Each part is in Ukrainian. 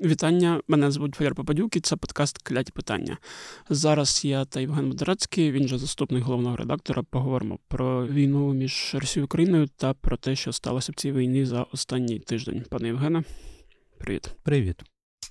Вітання, мене звуть Валер Попадюк, і це подкаст «Кляті питання». Зараз я та Євген Модерацький, він же заступник головного редактора, поговоримо про війну між Росією і Україною та про те, що сталося в цій війні за останній тиждень. Пане Євгене, привіт. Привіт.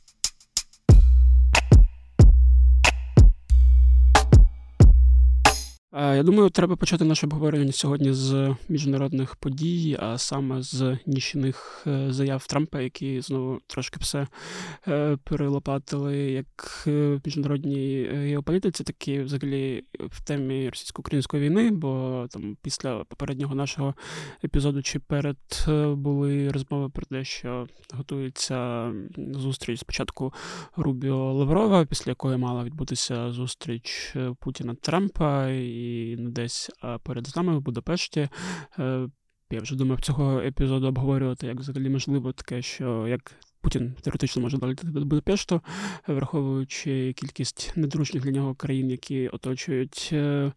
Я думаю, треба почати наше обговорення сьогодні з міжнародних подій, а саме з нічних заяв Трампа, які знову трошки все перелопатили як в міжнародній геополітиці, так і взагалі в темі російсько-української війни, бо там після попереднього нашого епізоду чи перед були розмови про те, що готується зустріч спочатку Рубіо-Лаврова, після якої мала відбутися зустріч Путіна-Трампа, і десь перед нами в Будапешті. Я вже думав цього епізоду обговорювати, як взагалі можливо таке, що як Путін теоретично може долетіти до Будапешту, враховуючи кількість недружніх для нього країн, які оточують.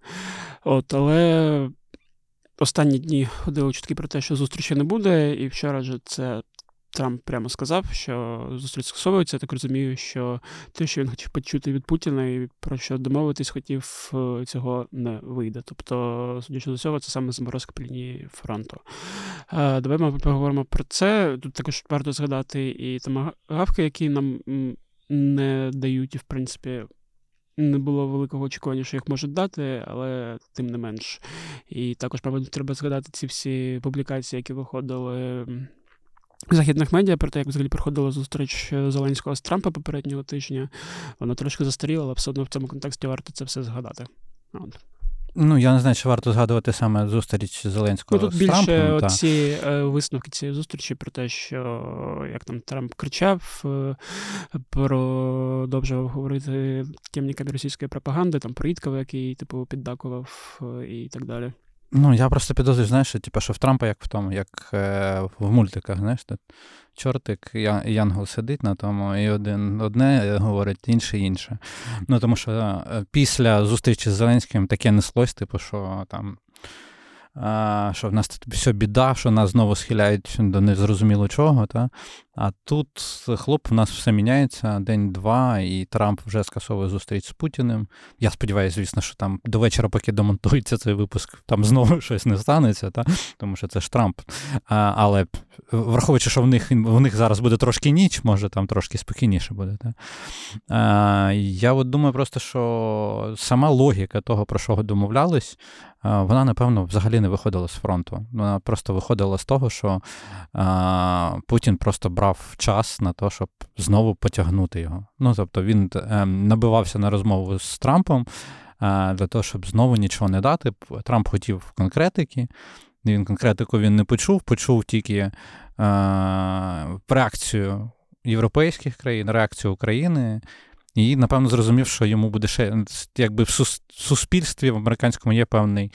Але останні дні ходили чутки про те, що зустрічі не буде, і вчора же це Трамп прямо сказав, що зустріч скасовується. Я так розумію, що те, що він хотів почути від Путіна і про що домовитись хотів, цього не вийде. Тобто, судячи до цього, це саме заморозка по лінії фронту. Давай ми поговоримо про це. Тут також варто згадати і томагавки, які нам не дають, і в принципі не було великого очікування, що їх можуть дати, але тим не менш. І також, мабуть, треба згадати ці всі публікації, які виходили західних медіа про те, як взагалі проходила зустріч Зеленського з Трампа попереднього тижня. Вона трошки застаріла, але все одно в цьому контексті варто це все згадати. Я не знаю, чи варто згадувати саме зустріч Зеленського тут з Трампом. Тут більше оці висновки цієї зустрічі про те, що як там Трамп кричав, продовжував говорити темниками російської пропаганди, там про Іткова, який піддакував і так далі. Я просто підозрюю, знаєш, що в Трампа як в тому, як в мультиках, знаєш, тут чортик, янгол сидить на тому, і один одне говорить, інший інше. Тому що після зустрічі з Зеленським таке неслось, що там, що в нас тут все біда, що нас знову схиляють до незрозуміло чого, та? А тут, в нас все міняється, день-два, і Трамп вже скасовує зустріч з Путіним. Я сподіваюся, звісно, що там до вечора, поки демонтується цей випуск, там знову щось не станеться, та? Тому що це ж Трамп. Але враховуючи, що в них зараз буде трошки ніч, може там трошки спокійніше буде. Та? Я думаю просто, що сама логіка того, про що домовлялись, вона, напевно, взагалі не виходила з фронту. Вона просто виходила з того, що Путін просто брав час на те, щоб знову потягнути його. Тобто він набивався на розмову з Трампом для того, щоб знову нічого не дати. Трамп хотів конкретики. Конкретику він не почув тільки реакцію європейських країн, реакцію України. І, напевно, зрозумів, що йому буде ще, якби в суспільстві, в американському є певний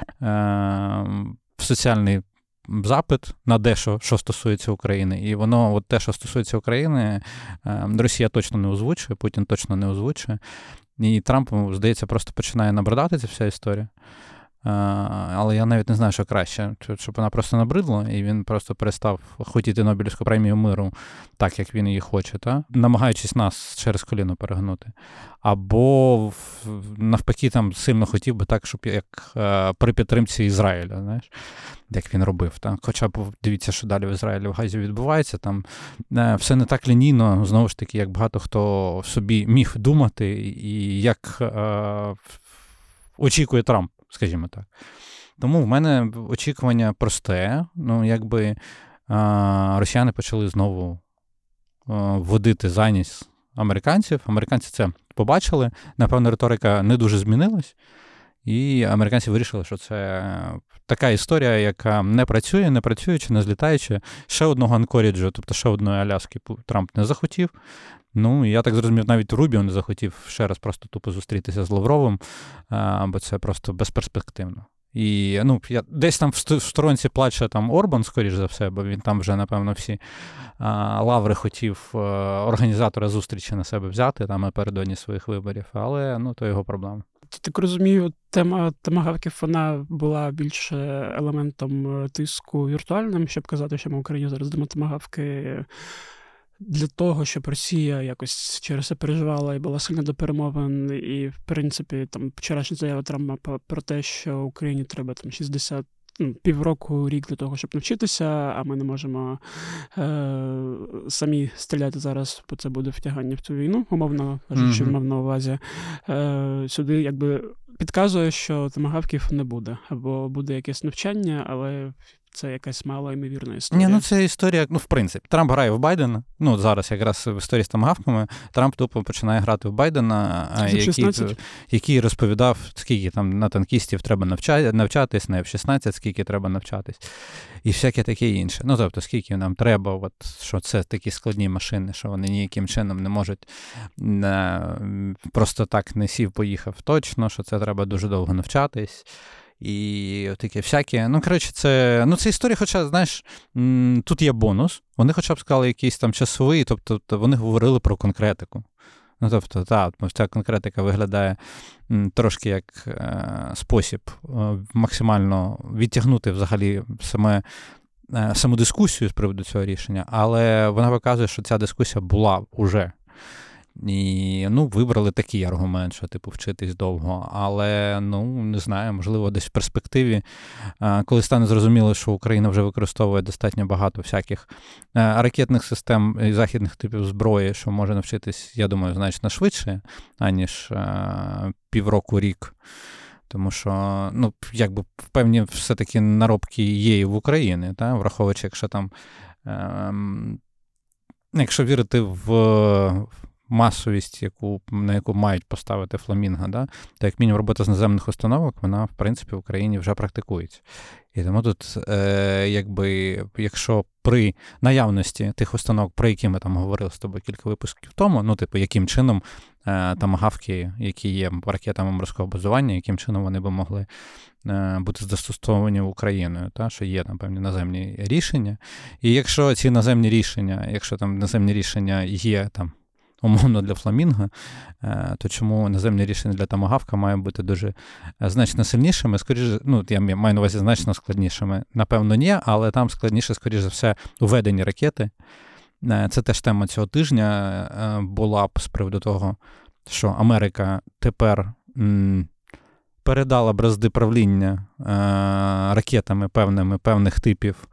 соціальний запит на дещо, що стосується України. І воно, те, що стосується України, Росія точно не озвучує, Путін точно не озвучує. І Трампу, здається, просто починає набридати ця вся історія. Але я навіть не знаю, що краще, щоб вона просто набридла, і він просто перестав хотіти Нобелівську премію миру так, як він її хоче, намагаючись нас через коліно перегнути. Або навпаки там сильно хотів би так, щоб як при підтримці Ізраїля, знаєш, як він робив. Хоча б дивіться, що далі в Ізраїлі в Газі відбувається, там все не так лінійно, знову ж таки, як багато хто собі міг думати, і як очікує Трамп, скажімо так. Тому в мене очікування просте. Росіяни почали знову вводити зайність американців. Американці це побачили. Напевно, риторика не дуже змінилась. І американці вирішили, що це така історія, яка не працюючи, не злітаючи. Ще одного анкоріджу, тобто ще одної Аляски Трамп не захотів. Я так зрозумів, навіть Рубіо не захотів ще раз просто тупо зустрітися з Лавровим, бо це просто безперспективно. І десь там в сторонці плаче там Орбан, скоріш за все, бо він там вже, напевно, всі лаври хотів організатора зустрічі на себе взяти там напередодні своїх виборів, але то його проблема. Так розумію, тема томагавків, вона була більше елементом тиску віртуальним, щоб казати, що ми в Україні зараз дамо томагавки для того, щоб Росія якось через це переживала і була сильна до перемовин, і, в принципі, там вчорашня заява Трампа про те, що Україні треба там 60, півроку, рік для того, щоб навчитися, а ми не можемо самі стріляти зараз, бо це буде втягання в цю війну, умовно кажучи, мав на увазі. Сюди якби підказує, що томагавків не буде, або буде якесь навчання, але це якась малоймовірна історія. Ні, це історія, в принципі. Трамп грає в Байдена. Зараз якраз в історії з томагавками Трамп тупо починає грати в Байдена, який розповідав, скільки там на танкістів треба навчатись, на F-16, скільки треба навчатись. І всяке таке інше. Тобто, скільки нам треба, що це такі складні машини, що вони ніяким чином не можуть просто так не сів-поїхав точно, що це треба дуже довго навчатись. І таке всяке. Це історія, хоча, знаєш, тут є бонус. Вони хоча б сказали якийсь там часовий, тобто вони говорили про конкретику. Ця конкретика виглядає трошки як спосіб максимально відтягнути взагалі саму дискусію з приводу цього рішення, але вона показує, що ця дискусія була уже. І, вибрали такий аргумент, що, вчитись довго. Але, не знаю, можливо, десь в перспективі, коли стане зрозуміло, що Україна вже використовує достатньо багато всяких ракетних систем і західних типів зброї, що може навчитись, я думаю, значно швидше, аніж півроку-рік. Тому що, певні все-таки наробки є і в Україні, враховуючи, якщо там, якщо вірити в масовість, на яку мають поставити фламінго, то як мінімум робота з наземних установок, вона, в принципі, в Україні вже практикується. І тому тут, якщо при наявності тих установок, про які ми там говорили з тобою кілька випусків тому, яким чином томагавки, які є ракетами морського базування, яким чином вони би могли бути застосовані Україною, що є там певні наземні рішення. І якщо ці наземні рішення є там умовно для фламінго, то чому наземні рішення для томагавка мають бути дуже значно сильнішими, скоріше, я маю на увазі значно складнішими. Напевно, ні, але там складніше, скоріше за все, уведені ракети. Це теж тема цього тижня була б з приводу того, що Америка тепер передала бразди правління ракетами певних типів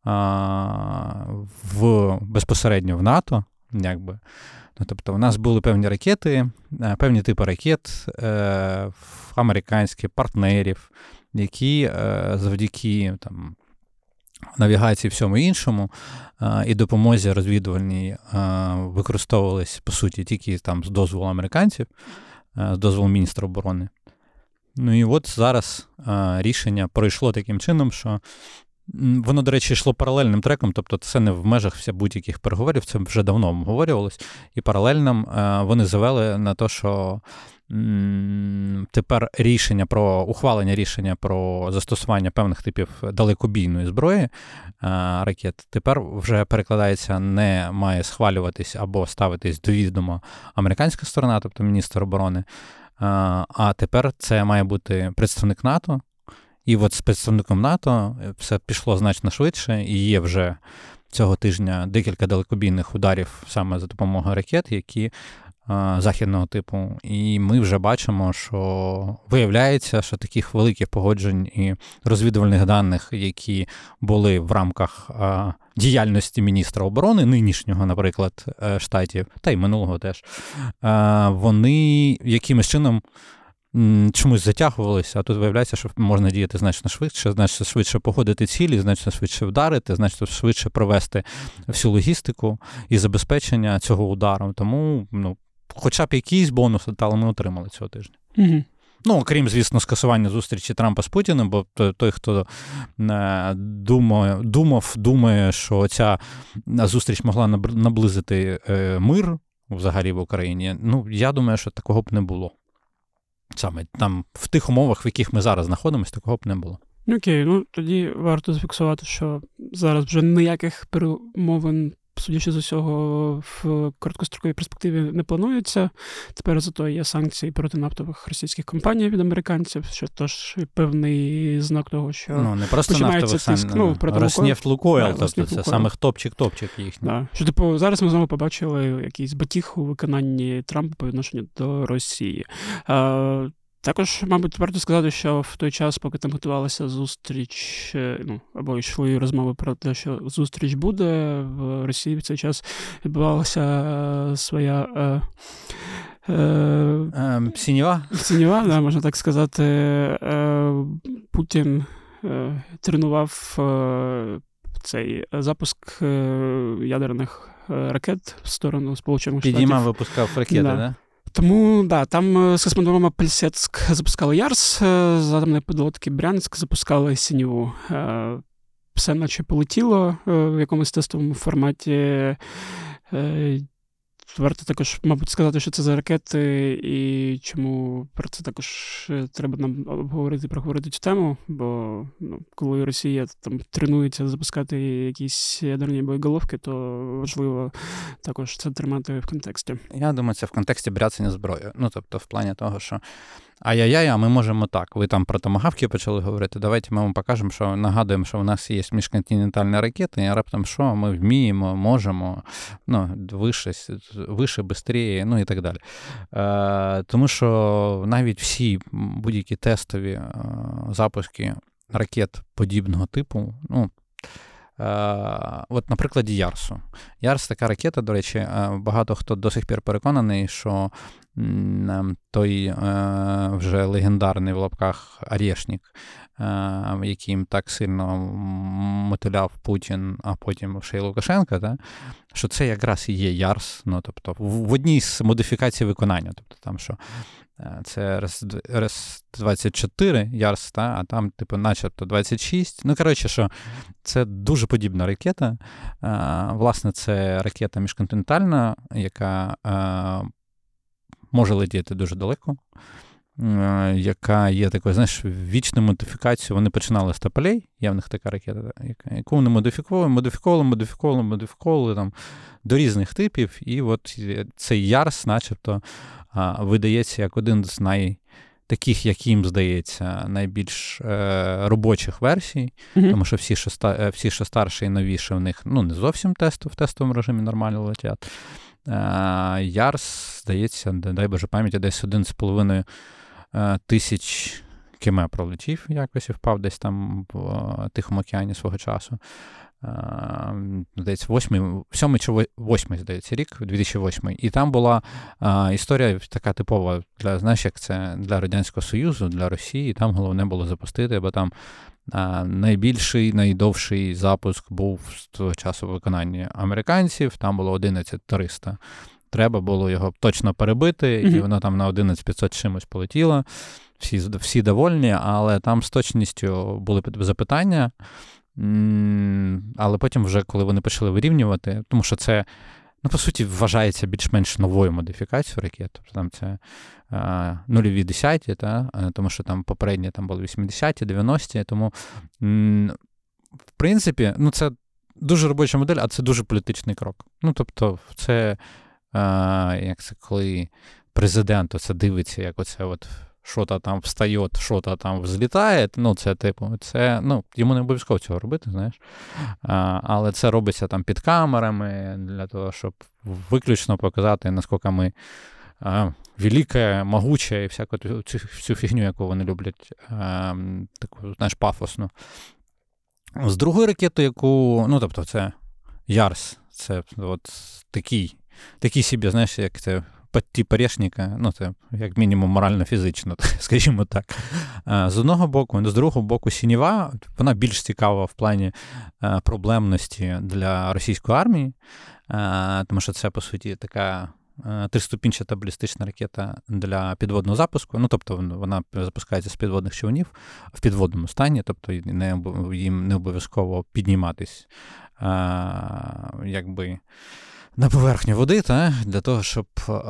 безпосередньо в НАТО, Тобто у нас були певні ракети, певні типи ракет американських партнерів, які завдяки навігації і всьому іншому і допомозі розвідувальній використовувались, по суті, тільки з дозволу американців, з дозволу міністра оборони. І от зараз рішення пройшло таким чином, що воно, до речі, йшло паралельним треком, тобто це не в межах будь-яких переговорів, це вже давно обговорювалось, і паралельно вони завели на те, що тепер ухвалення рішення про застосування певних типів далекобійної зброї ракет тепер вже перекладається, не має схвалюватись або ставитись до відома американська сторона, тобто міністр оборони, а тепер це має бути представник НАТО. І от з представником НАТО все пішло значно швидше, і є вже цього тижня декілька далекобійних ударів саме за допомогою ракет, які західного типу. І ми вже бачимо, що виявляється, що таких великих погоджень і розвідувальних даних, які були в рамках діяльності міністра оборони, нинішнього, наприклад, штатів, та й минулого теж, вони якимось чином чомусь затягувалися, а тут виявляється, що можна діяти значно швидше погодити цілі, значно швидше вдарити, значно швидше провести всю логістику і забезпечення цього удару. Тому, хоча б якийсь бонус, але ми отримали цього тижня. Угу. Окрім, звісно, скасування зустрічі Трампа з Путіним, бо той, хто думає, що ця зустріч могла наблизити мир взагалі в Україні, я думаю, що такого б не було. Саме там, в тих умовах, в яких ми зараз знаходимося, такого б не було. Окей, тоді варто зафіксувати, що зараз вже ніяких перемовин судячи з усього, в короткостроковій перспективі не планується. Тепер зато є санкції проти нафтових російських компаній від американців, що теж певний знак того, що Ну, не просто починається нафтових тиск, санкцій, проти Роснефть, Лукойл, Да, тобто Роснефть, це Лукойл. самих топчик їхній. Да. Що, типу, зараз ми знову побачили якийсь батіг у виконанні Трампа по відношенню до Росії. Також, мабуть, варто сказати, що в той час, поки там готувалася зустріч, або йшли розмови про те, що зустріч буде, в Росії в цей час відбувалася своя Сінєва? да, можна так сказати. Путін тренував цей запуск ядерних ракет в сторону Сполучених Штатів. Підіймав, випускав ракети, Да. да? Тому, да, там з космодрома Плісецьк запускали Ярс, з атомної підлодки Брянськ запускали Сіньву. Все наче полетіло в якомусь тестовому форматі. Варто також, мабуть, сказати, що це за ракети, і чому про це також треба нам проговорити цю тему, бо коли Росія там тренується запускати якісь ядерні боєголовки, то важливо також це тримати в контексті. Я думаю, це в контексті бряцання зброї. Ну, тобто, в плані того, що ай-яй-яй, а ми можемо так. Ви там про томагавки почали говорити, давайте ми вам покажемо, що нагадуємо, що у нас є міжконтинентальні ракети, і раптом що, ми вміємо, можемо, вище, швидше, і так далі. Тому що навіть всі будь-які тестові запуски ракет подібного типу, от на прикладі Ярсу. Ярс така ракета, до речі, багато хто до сих пір переконаний, що той вже легендарний в лапках Орешник, яким так сильно мотиляв Путін, а потім ще й Лукашенко, що це якраз і є Ярс, тобто в одній з модифікацій виконання, тобто там що це РС-24 Ярс, а там, начебто 26. Що це дуже подібна ракета. Власне, це ракета міжконтинентальна, яка може летіти дуже далеко, яка є такою, вічною модифікацією. Вони починали з Тополей, є в них така ракета, яку вони модифіковували там, до різних типів, і от цей Ярс, начебто, видається як один з таких, як їм здається, найбільш робочих версій, тому що всі, що старші і новіші, в них не зовсім в тестовому режимі нормально летять. Ярс, здається, дай Боже пам'яті, десь 1,5 тисяч км пролетів якось і впав десь там в Тихому океані свого часу. Здається, 7 чи 8, здається, рік, 2008. І там була історія така типова, як це для Радянського Союзу, для Росії. Там головне було запустити, бо там найбільший, найдовший запуск був з того часу в виконанні американців, там було 11300. Треба було його точно перебити, і воно там на 11500 чимось полетіло. Всі довольні, але там з точністю були запитання. Але потім вже, коли вони почали вирівнювати, тому що це, по суті, вважається більш-менш новою модифікацією ракет. Тобто там це нульові десяті, тому що там попередні там були 80-ті, 90-ті, тому, в принципі, це дуже робоча модель, а це дуже політичний крок. Тобто, це, як це, коли президент оце дивиться, як оце от що-то там встає, що-то там взлітає, йому не обов'язково цього робити, знаєш. Але це робиться там під камерами, для того, щоб виключно показати, наскільки ми велика, могуча і всяку цю фігню, яку вони люблять, таку, пафосну. З другої ракети, яку, тобто це Ярс, це от такий собі, знаєш, як це, тип Орешника, це як мінімум морально-фізично, скажімо так. З одного боку, з другого боку Сінєва, вона більш цікава в плані проблемності для російської армії, тому що це, по суті, така триступінчата балістична ракета для підводного запуску, тобто вона запускається з підводних човнів в підводному стані, тобто їм не обов'язково підніматись, на поверхню води, для того, щоб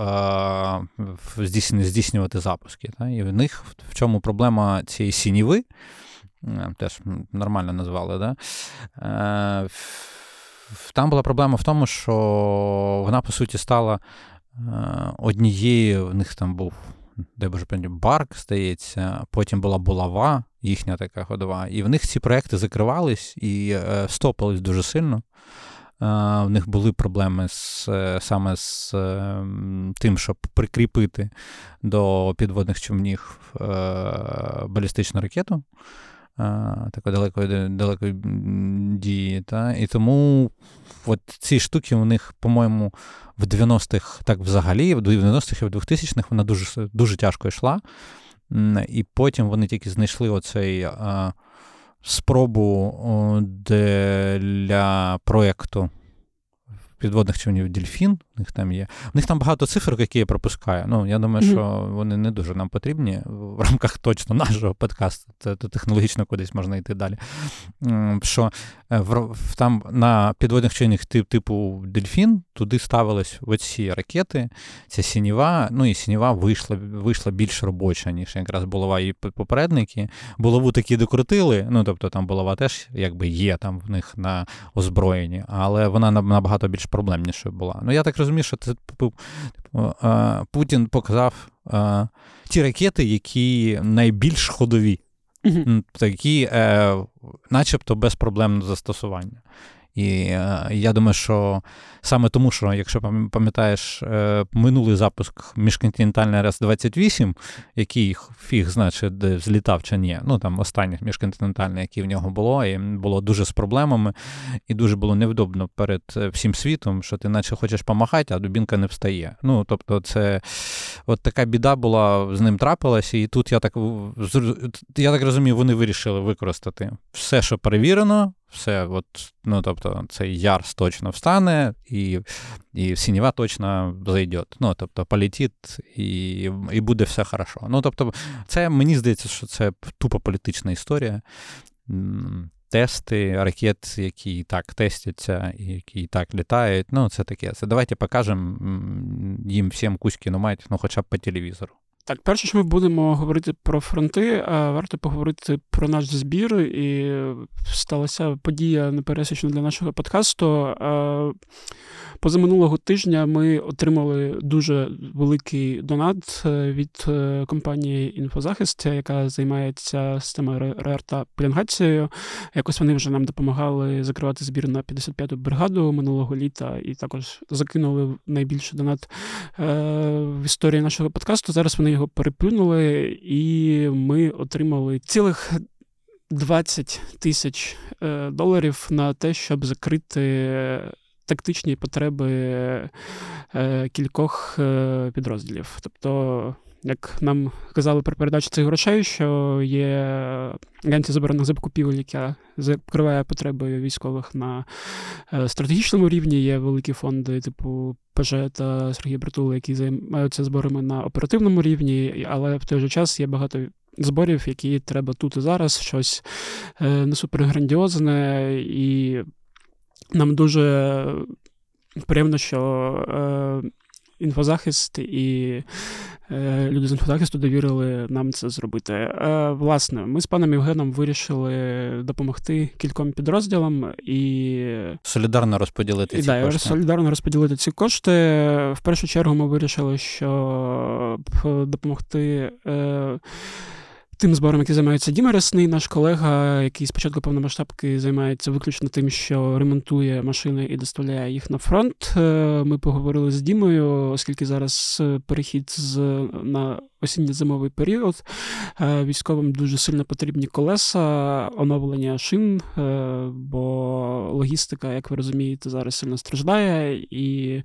здійснювати запуски. І в них в чому проблема цієї Сінєви, теж нормально назвали, там була проблема в тому, що вона, по суті, стала однією, в них там був, де боже пам'ятаю, Барк, здається, потім була Булава, їхня така ходова, і в них ці проекти закривались і стопались дуже сильно. В них були проблеми саме з тим, щоб прикріпити до підводних човнів балістичну ракету такої далекої дії. Та? І тому от ці штуки у них, по-моєму, в 90-х, так взагалі, в 90-х і в 2000-х вона дуже, дуже тяжко йшла. І потім вони тільки знайшли оцей спробу для проєкту підводних човнів «Дельфін», у них там є. У них там багато цифр, які я пропускаю. Ну, я думаю, що вони не дуже нам потрібні в рамках точно нашого подкасту. Це технологічно кудись можна йти далі. Що там на підводних човнах типу «Дельфін» туди ставились оці ракети, ця сінєва, ну і сінєва вийшла більш робоча, ніж якраз булава і попередники. Булаву такі докрутили, ну, тобто там булава теж якби є там в них на озброєнні, але вона набагато більш проблемнішою була. Ну, я так розумію, що це Путін показав ті ракети, які найбільш ходові, такі начебто безпроблемне застосування. І я думаю, що саме тому, що, якщо пам'ятаєш, минулий запуск міжконтинентальний РС-28, який фіг знає, чи злітав чи ні, ну там останній міжконтинентальний, який в нього було, і було дуже з проблемами, і дуже було невдобно перед всім світом, що ти наче хочеш помахати, а дубінка не встає. Ну, тобто це от така біда була, з ним трапилася, і тут я так розумію, вони вирішили використати все, що перевірено, все, от, ну, тобто, цей Ярс точно встане, і сінєва точно зайде. Ну, тобто, полетить, і буде все хорошо. Ну, тобто, це, мені здається, що це тупо політична історія. Тести ракет, які і так тестяться, і які і так літають, ну, це таке. Це давайте покажемо їм всім Кузькіну мать, ну, хоча б по телевізору. Так, перше, що ми будемо говорити про фронти, варто поговорити про наш збір. І сталася подія непересічна для нашого подкасту. Позаминулого тижня ми отримали дуже великий донат від компанії «Інфозахист», яка займається системою РЕР та пеленгацією. Якось вони вже нам допомагали закривати збір на 55-ту бригаду минулого літа і також закинули найбільший донат в історії нашого подкасту. Зараз вони його переплюнули, і ми отримали цілих $20,000 на те, щоб закрити тактичні потреби кількох підрозділів. Тобто, як нам казали при передачі цих грошей, що є агенція з оборонних закупівель, яка закриває потреби військових на стратегічному рівні, є великі фонди типу ПЖ та Сергія Бритула, які займаються зборами на оперативному рівні, але в той же час є багато зборів, які треба тут і зараз, щось не суперграндіозне, і нам дуже приємно, що «Інфозахист» і люди з «Інфозахисту» довірили нам це зробити. Власне, ми з паном Євгеном вирішили допомогти кільком підрозділам і солідарно розподілити ці кошти. Солідарно розподілити ці кошти. В першу чергу ми вирішили, що допомогти тим збором, який займається Діма Рясний, наш колега, який спочатку повномасштабки займається виключно тим, що ремонтує машини і доставляє їх на фронт. Ми поговорили з Дімою, оскільки зараз перехід на осінньо-зимовий період. Військовим дуже сильно потрібні колеса, оновлення шин, бо логістика, як ви розумієте, зараз сильно страждає, і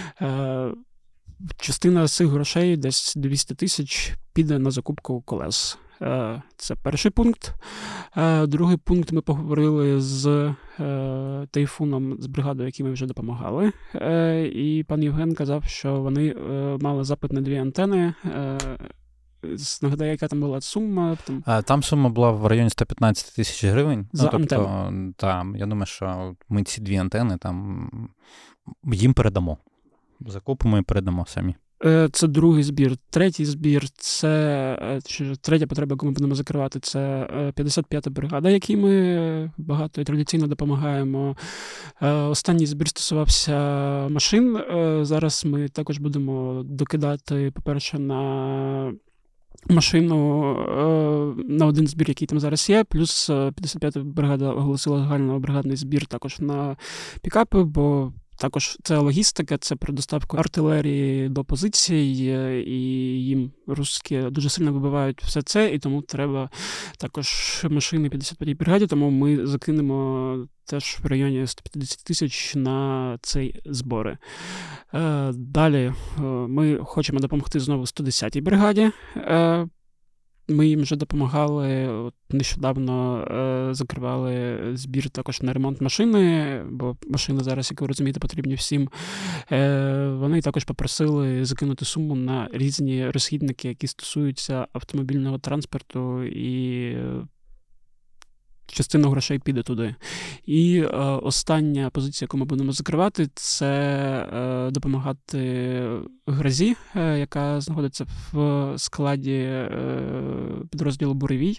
частина з цих грошей, десь 200 тисяч, піде на закупку колес. Це перший пункт. Другий пункт, ми поговорили з Тайфуном, з бригадою, якій ми вже допомагали. І пан Євген казав, що вони мали запит на 2 антени. Нагадаю, яка там була сума? Там сума була в районі 115 тисяч гривень. За антенну. Там, я думаю, що ми ці 2 антени там їм передамо. Закупимо і передамо самі. Це другий збір. Третій збір – це третя потреба, яку ми будемо закривати, це 55-та бригада, якій ми багато і традиційно допомагаємо. Останній збір стосувався машин. Зараз ми також будемо докидати, по-перше, на машину на один збір, який там зараз є, плюс 55-та бригада оголосила загальнобригадний збір також на пікапи, бо також це логістика, це про доставку артилерії до позицій, і їм русські дуже сильно вибивають все це, і тому треба також машини 55-й бригаді, тому ми закинемо теж в районі 150 тисяч на цей збори. Далі ми хочемо допомогти знову 110-й бригаді. Ми їм вже допомагали, нещодавно закривали збір також на ремонт машини, бо машини зараз, як ви розумієте, потрібні всім. Вони також попросили закинути суму на різні розхідники, які стосуються автомобільного транспорту, і частина грошей піде туди. І остання позиція, яку ми будемо закривати, це допомагати Грозі, яка знаходиться в складі підрозділу «Буревій».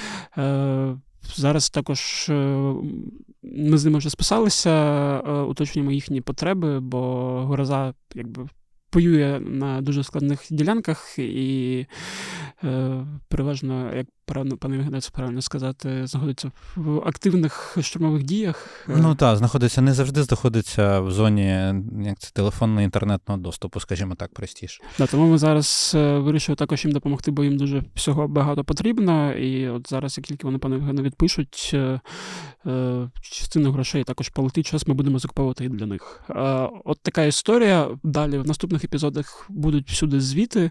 Зараз також ми з ними вже списалися, уточнюємо їхні потреби, бо Гроза якби воює на дуже складних ділянках і переважно, як пане Євгене, це правильно сказати, знаходиться в активних штурмових діях. Ну так, не завжди знаходиться в зоні як це, телефонно-інтернетного доступу, скажімо так, простіше. Да, тому ми зараз вирішили також їм допомогти, бо їм дуже всього багато потрібно. І от зараз, як тільки вони, пане Євгене, відпишуть, частину грошей також полетить, час ми будемо закуповувати і для них. От така історія. Далі в наступних епізодах будуть всюди звіти.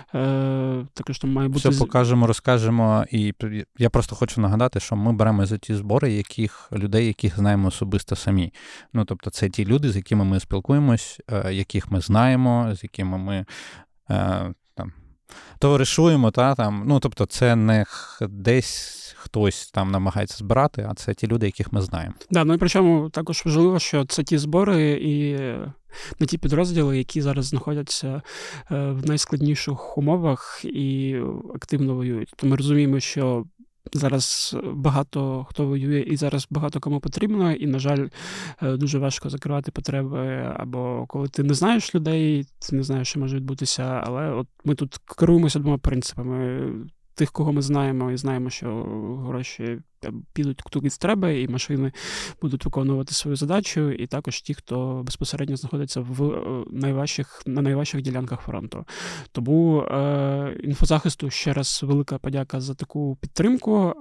Також там має бути... Все покажемо, розкажемо. І я просто хочу нагадати, що ми беремо за ті збори людей, яких знаємо особисто самі. Ну, тобто це ті люди, з якими ми спілкуємось, яких ми знаємо, з якими ми там товаришуємо, ну, тобто це не десь хтось там намагається збирати, а це ті люди, яких ми знаємо. Да, ну і причому також важливо, що це ті збори і на ті підрозділи, які зараз знаходяться в найскладніших умовах і активно воюють. То ми розуміємо, що зараз багато хто воює і зараз багато кому потрібно, і, на жаль, дуже важко закривати потреби, або коли ти не знаєш людей, ти не знаєш, що може відбутися, але от ми тут керуємося двома принципами. Тих, кого ми знаємо, і знаємо, що гроші підуть куди треба, і машини будуть виконувати свою задачу, і також ті, хто безпосередньо знаходиться на найважчих ділянках фронту. Тому інфозахисту ще раз велика подяка за таку підтримку.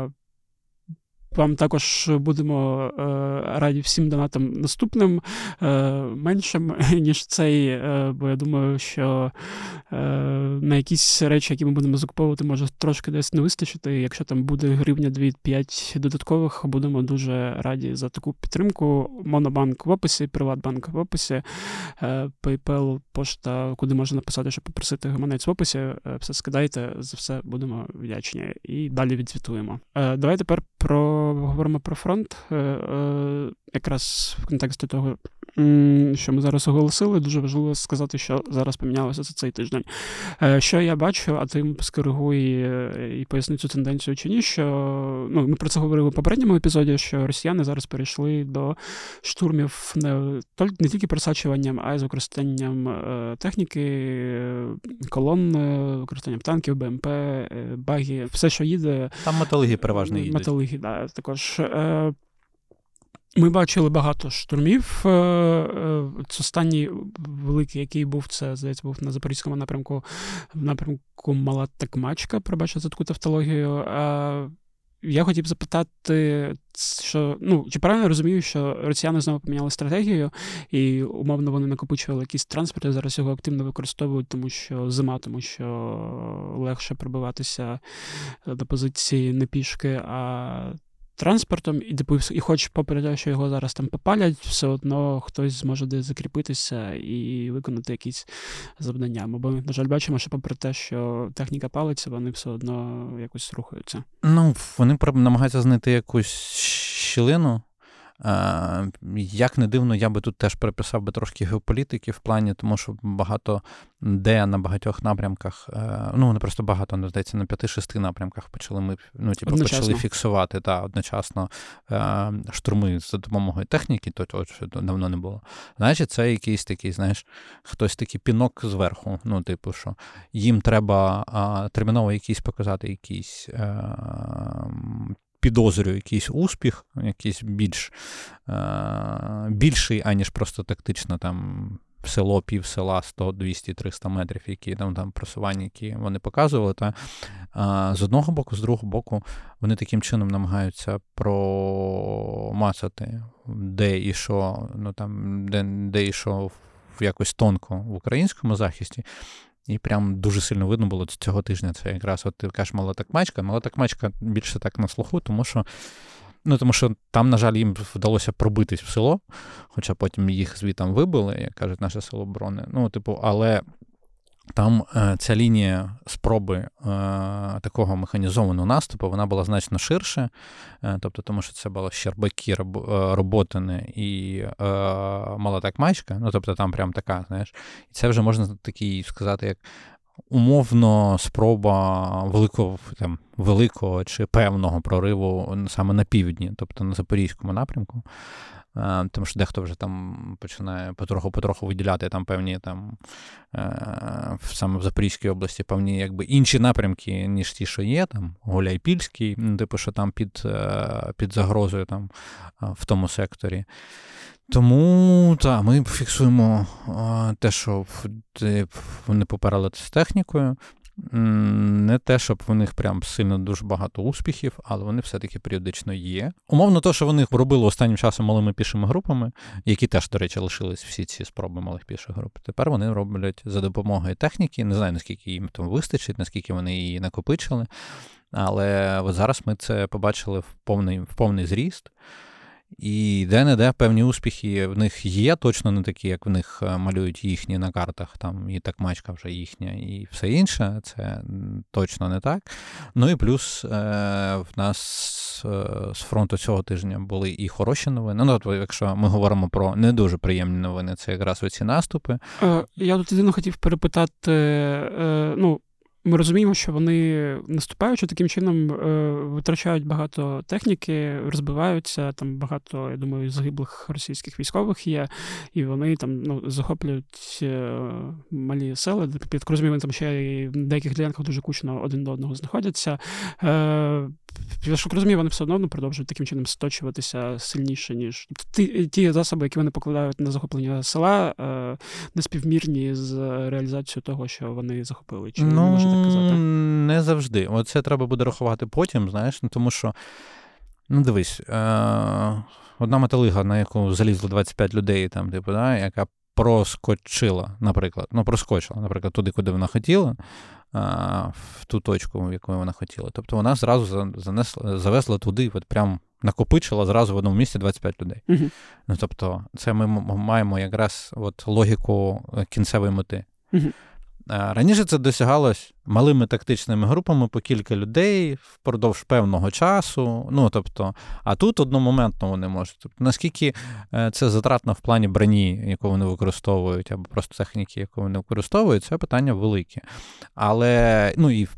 Вам також будемо раді всім донатам наступним, меншим, ніж цей, бо я думаю, що на якісь речі, які ми будемо закуповувати, може трошки десь не вистачити. Якщо там буде гривня 2-5 додаткових, будемо дуже раді за таку підтримку. Монобанк в описі, Приватбанк в описі, PayPal, пошта, куди можна написати, щоб попросити гаманець в описі. Все скидайте, за все будемо вдячні. І далі відзвітуємо. Давай тепер говоримо про фронт, якраз в контексті того, що ми зараз оголосили. Дуже важливо сказати, що зараз помінялося за цей тиждень. Що я бачу, а ти скоригуй і поясни цю тенденцію чи ні, що ми про це говорили в попередньому епізоді, що росіяни зараз перейшли до штурмів не тільки просачуванням, а й з використанням техніки, колон, використанням танків, БМП, баги, все, що їде. Там металурги переважно їдуть. Металурги, да, також. Ми бачили багато штурмів. Останній великий, який був, це, здається, був на Запорізькому напрямку, в напрямку Мала Токмачка, пробачте за таку тавтологію. Я хотів запитати, що, чи правильно я розумію, що росіяни знову поміняли стратегію, і умовно вони накопичували якісь транспорти, зараз його активно використовують, тому що зима, тому що легше пробиватися до позиції не пішки, а транспортом, і хоч попри те, що його зараз там попалять, все одно хтось зможе десь закріпитися і виконати якісь завдання. Бо ми, на жаль, бачимо, що попри те, що техніка палиться, вони все одно якось рухаються. Вони намагаються знайти якусь щілину, Як не дивно, я би тут теж переписав би трошки геополітики в плані, тому що багато де на багатьох напрямках, не просто багато, не здається, на 5-6 напрямках почали почали фіксувати одночасно штурми за допомогою техніки, то що давно не було. Значить, це якийсь такий, знаєш, хтось такий пінок зверху, що їм треба терміново якийсь показати якийсь підозрюю якийсь успіх, якийсь більший, аніж просто тактично там село, пів села, 100, 200, 300 метрів, які там просування, які вони показували. З одного боку, з другого боку, вони таким чином намагаються промацати, де і що, де і що якось тонко в українському захисті. І прям дуже сильно видно було цього тижня. Це якраз, от ти кажеш, Мала Токмачка. Мала Токмачка більше так на слуху, тому що там, на жаль, їм вдалося пробитись в село, хоча потім їх звітом вибили, як кажуть, наше село оборони. Але там ця лінія спроби такого механізованого наступу, вона була значно ширше, тому що це було Щербаки, Роботине і Мала Токмачка, там прям така, знаєш. І це вже можна такий сказати, як умовно спроба великого чи певного прориву саме на півдні, тобто на Запорізькому напрямку. Тому що дехто вже там починає потроху виділяти там певні саме в Запорізькій області певні якби інші напрямки, ніж ті, що є, там Гуляйпільський, що там під загрозою там в тому секторі. Тому, ми фіксуємо те, що вони поперали з технікою. Не те, щоб в них прям сильно дуже багато успіхів, але вони все-таки періодично є. Умовно, то, що вони робили останнім часом малими пішими групами, які теж, до речі, лишились всі ці спроби малих піших груп, тепер вони роблять за допомогою техніки. Не знаю, наскільки їм там вистачить, наскільки вони її накопичили, але от зараз ми це побачили в повний зріст. І де-не-де певні успіхи в них є, точно не такі, як в них малюють їхні на картах, там і Токмачка вже їхня, і все інше, це точно не так. І плюс в нас з фронту цього тижня були і хороші новини. Якщо ми говоримо про не дуже приємні новини, це якраз оці наступи. Я тут єдино хотів перепитати, ми розуміємо, що вони наступаючи таким чином витрачають багато техніки, розбиваються, там багато, я думаю, загиблих російських військових є, і вони там захоплюють малі села. Я так розумію, вони там ще й в деяких ділянках дуже кучно один до одного знаходяться. Я ж розумію, вони все одно продовжують таким чином сточуватися сильніше, ніж ті засоби, які вони покладають на захоплення села, неспівмірні з реалізацією того, що вони захопили. Чи не можна так казати? Не завжди. Оце треба буде рахувати потім, знаєш, тому що, дивись, одна металига, на яку залізло 25 людей, там, яка проскочила, наприклад, туди, куди вона хотіла, в ту точку, в яку вона хотіла. Тобто вона зразу завезла туди, прям накопичила зразу в одному місці 25 людей. Uh-huh. Тобто це ми маємо якраз логіку кінцевої мети. Uh-huh. Раніше це досягалось малими тактичними групами по кілька людей впродовж певного часу. А тут одномоментно вони можуть. Тобто, наскільки це затратно в плані броні, яку вони використовують, або просто техніки, яку вони використовують, це питання велике. Але,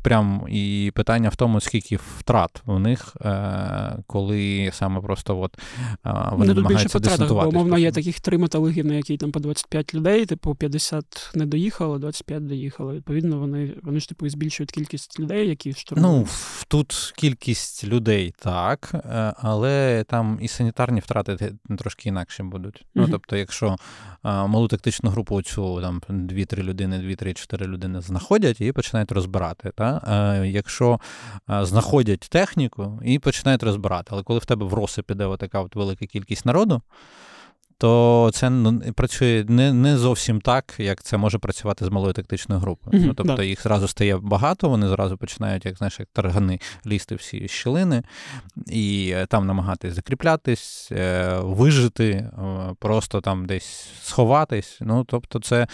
і питання в тому, скільки втрат у них, коли саме просто вони намагаються десантувати. Бо, умовно, є таких 3 металиги, на які там по 25 людей, 50 не доїхало, 25 доїхало. Відповідно, вони ж збільшують кількість людей, які штурмують. Тут кількість людей так, але там і санітарні втрати трошки інакше будуть. Uh-huh. Тобто, якщо малу тактичну групу цю там 2-3 людини, 2-3-4 людини знаходять і починають розбирати. Якщо знаходять техніку і починають розбирати, але коли в тебе в роси піде така велика кількість народу, то це працює не зовсім так, як це може працювати з малою тактичною групою. Mm-hmm, тобто їх зразу стає багато, вони зразу починають, як таргани, лізти всі щілини і там намагатись закріплятись, вижити, просто там десь сховатись. Тобто це...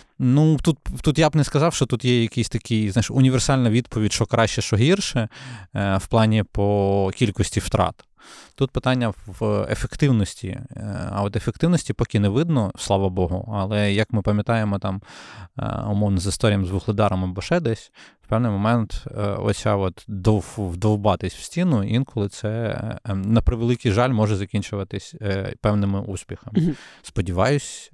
Тут я б не сказав, що тут є якийсь такий, універсальна відповідь, що краще, що гірше, в плані по кількості втрат. Тут питання в ефективності. А от ефективності поки не видно, слава Богу, але як ми пам'ятаємо там, умовно, з історіями з Вугледаром або ще десь, в певний момент оця от вдовбатись в стіну, інколи це, на превеликий жаль, може закінчуватись певними успіхами. Сподіваюсь,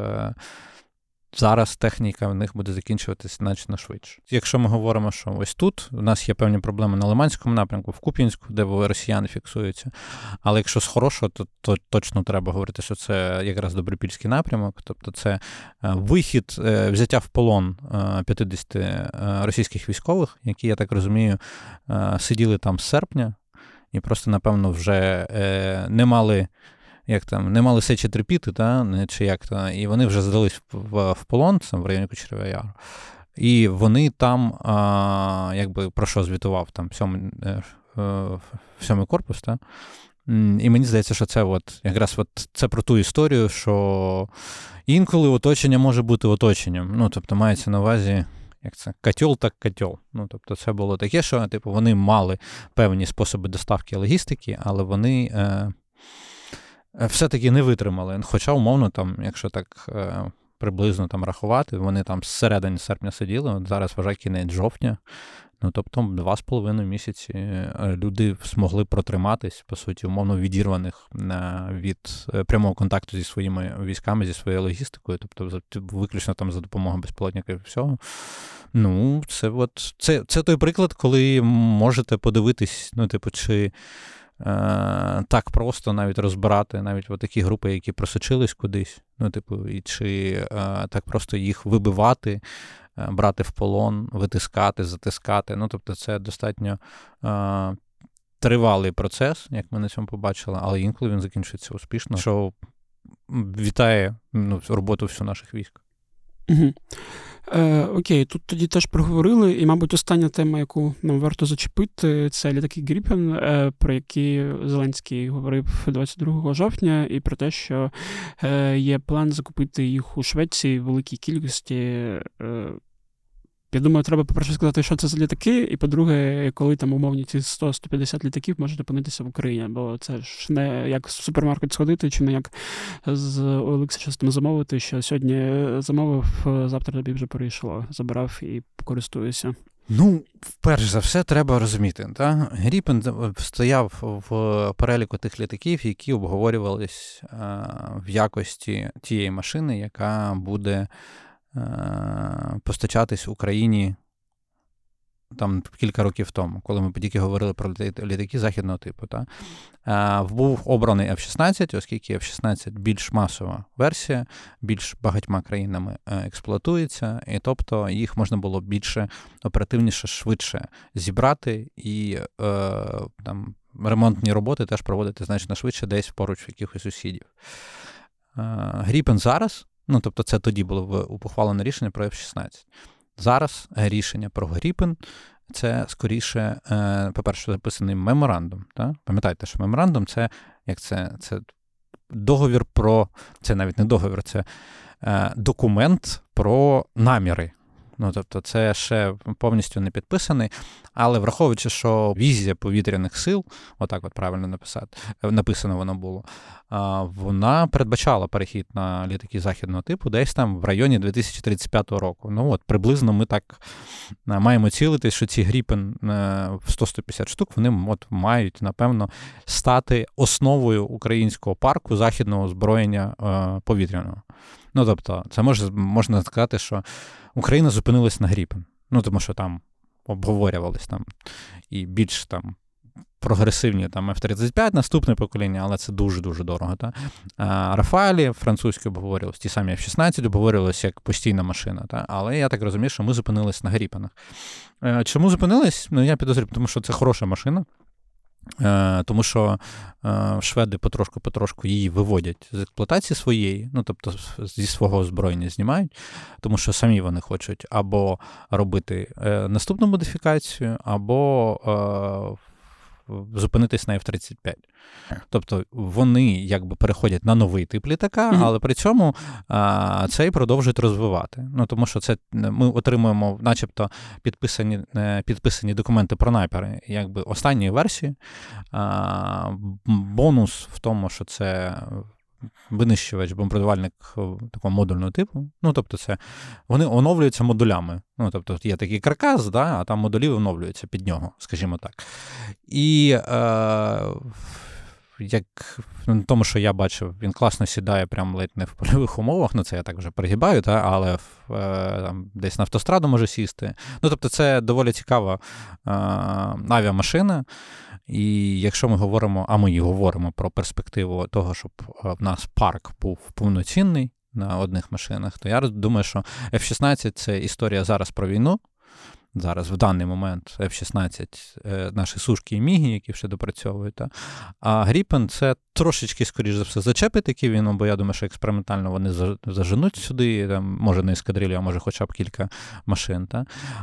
зараз техніка в них буде закінчуватися значно швидше. Якщо ми говоримо, що ось тут у нас є певні проблеми на Лиманському напрямку, в Куп'янську, де росіяни фіксуються, але якщо з хорошого, то точно треба говорити, що це якраз Добропільський напрямок, тобто це вихід, взяття в полон 50 російських військових, які, я так розумію, сиділи там з серпня і просто, напевно, вже не мали сечі терпіти, чи як-то, і вони вже здались в полон, в районі Кучерявого Яру. І вони там, якби, про що звітував там сьомий корпус, і мені здається, що це якраз це про ту історію, що інколи оточення може бути оточенням. Тобто мається на увазі, як це, котел так котел. Тобто це було таке, що вони мали певні способи доставки і логістики, але вони все-таки не витримали. Хоча, умовно, там, якщо так приблизно там рахувати, вони там з середини серпня сиділи, от зараз вважаю кінець жовтня, тобто 2,5 місяці люди змогли протриматись, по суті, умовно відірваних від прямого контакту зі своїми військами, зі своєю логістикою, тобто виключно там за допомогою безпілотників і всього. Це той приклад, коли можете подивитись, чи так просто навіть розбирати навіть такі групи, які просочились кудись, і чи так просто їх вибивати, брати в полон, витискати, затискати. Тобто це достатньо тривалий процес, як ми на цьому побачили, але інколи він закінчується успішно, що вітає роботу всю наших військ. Угу. Окей, тут тоді теж проговорили, і, мабуть, остання тема, яку нам варто зачепити, це літаки Гріпен, про які Зеленський говорив 22 жовтня, і про те, що є план закупити їх у Швеції в великій кількості. Я думаю, треба, по-перше, сказати, що це за літаки, і, по-друге, коли там умовні ці 100-150 літаків можуть опинитися в Україні, бо це ж не як в супермаркет сходити, чи не як з OLX щось там замовити, що сьогодні замовив, завтра тобі вже прийшло, забрав і користуюся. Перш за все, треба розуміти, Гріпен стояв в переліку тих літаків, які обговорювались в якості тієї машини, яка буде постачатись Україні там кілька років тому, коли ми тільки говорили про літаки західного типу. Був обраний F-16, оскільки F-16 більш масова версія, більш багатьма країнами експлуатується, і тобто їх можна було більше, оперативніше, швидше зібрати і там ремонтні роботи теж проводити значно швидше десь поруч якихось сусідів. Гріпен зараз, тобто це тоді було ухвалене рішення про F-16. Зараз рішення про Гріпен – це скоріше, по-перше, записаний меморандум. Пам'ятаєте, що меморандум – це договір про, це навіть не договір, це документ про наміри. Тобто це ще повністю не підписаний, але враховуючи, що візія повітряних сил, отак правильно написано воно було, вона передбачала перехід на літаки західного типу десь там в районі 2035 року. Приблизно ми так маємо цілитись, що ці Гріпен в 100-150 штук, вони мають, напевно, стати основою українського парку західного озброєння повітряного. Тобто, це можна сказати, що Україна зупинилась на Гріпен. Тому що там обговорювались там і більш там прогресивні там F-35, наступне покоління, але це дуже-дуже дорого. Рафалі французькі обговорювалися, ті самі F-16 обговорювалися як постійна машина. Але я так розумію, що ми зупинились на Гріпенах. Чому зупинились? Я підозрюю, тому що це хороша машина. Тому що шведи потрошку її виводять з експлуатації своєї, тобто зі свого озброєння знімають, тому що самі вони хочуть або робити наступну модифікацію, або зупинитись на F-35. Тобто вони якби переходять на новий тип літака, але при цьому цей продовжують розвивати. Ну, тому що це ми отримуємо начебто підписані документи про найпери, якби останньої версії. Бонус в тому, що це винищувач, бомбардувальник такого модульного типу. Ну, тобто це вони оновлюються модулями. Ну, тобто є такий каркас, да, а там модулі оновлюються під нього, скажімо так. І як в тому, що я бачив, він класно сідає прям ледь не в польових умовах, ну це я так вже перегибаю, але там, десь на автостраду може сісти. Ну, тобто це доволі цікава авіамашина. І якщо ми говоримо, а ми і говоримо про перспективу того, щоб в нас парк був повноцінний на одних машинах, то я думаю, що F-16 – це історія зараз про війну. Зараз, в даний момент, F-16 – наші сушки і міги, які ще допрацьовують. Та? А Гріпен – це трошечки, скоріш за все, зачепить такі війну, бо я думаю, що експериментально вони заженуть сюди, там, може не ескадрилю, а може хоча б кілька машин. Та?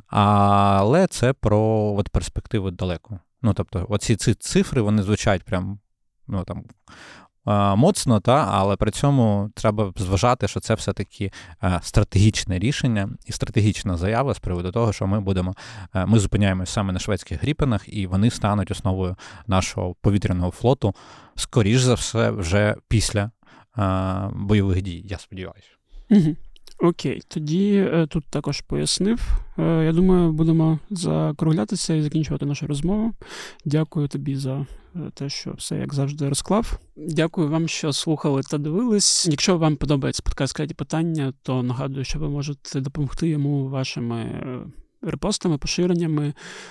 Але це про от, перспективу далеко. Ну, тобто, оці цифри, вони звучать прям, ну, там, моцно, але при цьому треба зважати, що це все-таки стратегічне рішення і стратегічна заява з приводу того, що ми зупиняємося саме на шведських Гріпенах, і вони стануть основою нашого повітряного флоту, скоріш за все, вже після бойових дій, я сподіваюся. Угу. Окей, тоді тут також пояснив. Я думаю, будемо закруглятися і закінчувати нашу розмову. Дякую тобі за те, що все, як завжди, розклав. Дякую вам, що слухали та дивились. Якщо вам подобається подкаст «Складі питання», то нагадую, що ви можете допомогти йому вашими репостами, поширеннями,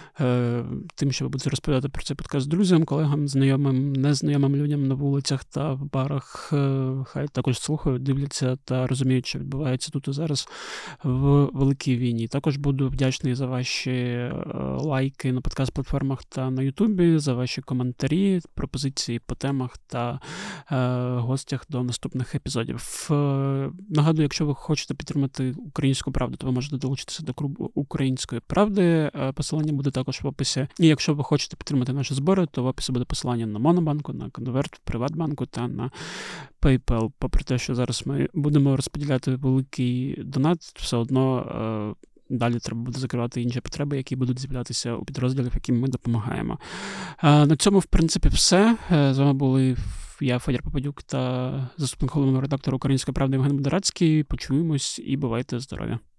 тим, що ви будете розповідати про цей подкаст друзям, колегам, знайомим, незнайомим людям на вулицях та в барах. Хай також слухають, дивляться та розуміють, що відбувається тут і зараз в великій війні. Також буду вдячний за ваші лайки на подкаст-платформах та на Ютубі, за ваші коментарі, пропозиції по темах та гостях до наступних епізодів. Нагадую, якщо ви хочете підтримати Українську правду, то ви можете долучитися до клубу Української правди. Посилання буде також в описі. І якщо ви хочете підтримати наші збори, то в описі буде посилання на Монобанку, на Конверт, Приватбанку та на PayPal. Попри те, що зараз ми будемо розподіляти великий донат, все одно далі треба буде закривати інші потреби, які будуть з'являтися у підрозділів, яким ми допомагаємо. На цьому, в принципі, все. З вами були я, Федір Попадюк, та заступник головного редактора Української правди Євген Модерацький. Почуємось і бувайте здорові.